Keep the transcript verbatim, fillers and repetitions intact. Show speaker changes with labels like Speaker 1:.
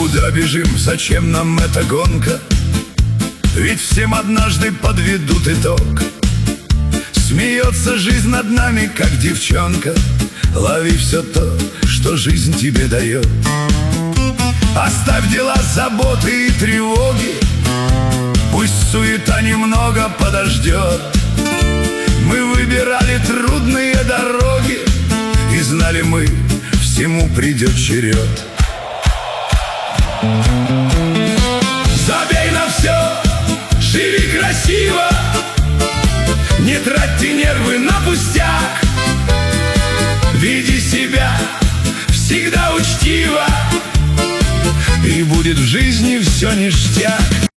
Speaker 1: Куда бежим, зачем нам эта гонка? Ведь всем однажды подведут итог. Смеется жизнь над нами, как девчонка. Лови все то, что жизнь тебе дает. Оставь дела, заботы и тревоги, пусть суета немного подождет. Мы выбирали трудные дороги, и знали мы, всему придет черед. Забей на все, живи красиво, не тратьте нервы на пустяк. Веди себя всегда учтиво, и будет в жизни все ништяк.